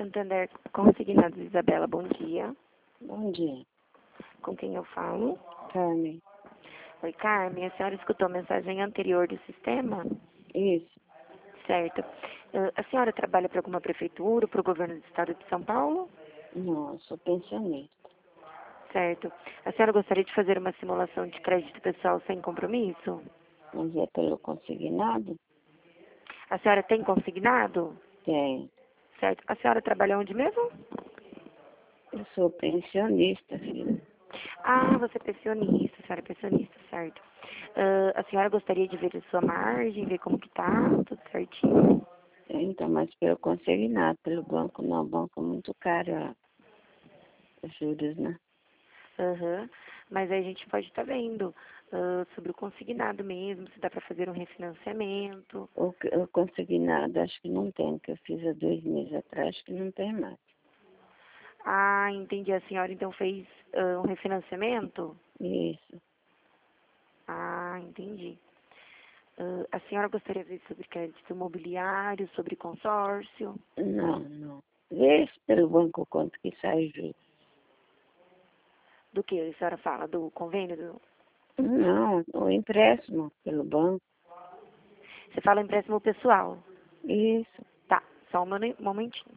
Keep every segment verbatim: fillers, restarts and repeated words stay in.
Santander Consignados, Isabela, bom dia. Bom dia. Com quem eu falo? Carmen. Oi, Carmen, a senhora escutou a mensagem anterior do sistema? Isso. Certo. Uh, a senhora trabalha para alguma prefeitura, para o governo do estado de São Paulo? Não, eu sou pensionista. Certo. A senhora gostaria de fazer uma simulação de crédito pessoal sem compromisso? Mas é pelo consignado? A senhora tem consignado? Tem. Certo. A senhora trabalha onde mesmo? Eu sou pensionista, filho. Ah, você é pensionista, a senhora é pensionista, certo. Uh, a senhora gostaria de ver a sua margem, ver como que tá, tudo certinho? Então, mas pelo consignado, pelo banco não, o banco é muito caro, ó. Os juros, né? Aham. Mas aí a gente pode estar vendo uh, sobre o consignado mesmo, se dá para fazer um refinanciamento. O, o consignado, acho que não tem, que eu fiz há dois meses atrás, acho que não tem mais. Ah, entendi. A senhora então fez uh, um refinanciamento? Isso. Ah, entendi. Uh, a senhora gostaria de ver sobre crédito imobiliário, sobre consórcio? Não, não. Vê se pelo banco quanto que sai juros. Do que a senhora fala? Do convênio? Do... Não, o empréstimo pelo banco. Você fala empréstimo pessoal? Isso. Tá, só um monu- momentinho.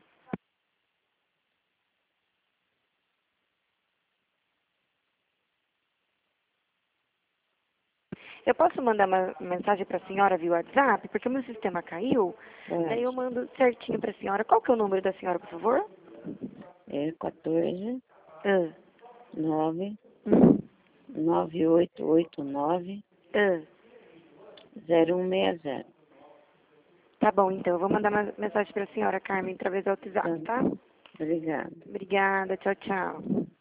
Eu posso mandar uma mensagem para a senhora via WhatsApp? Porque o meu sistema caiu. Daí eu Pode. mando certinho para a senhora. Qual que é o número da senhora, por favor? É quatorze, Ah, nove, hum, nove oito oito nove, ah. zero um seis zero. Tá bom, então. Eu vou mandar uma mensagem para a senhora, Carmen, através do Tá. WhatsApp, tá? Obrigada. Obrigada. Tchau, tchau.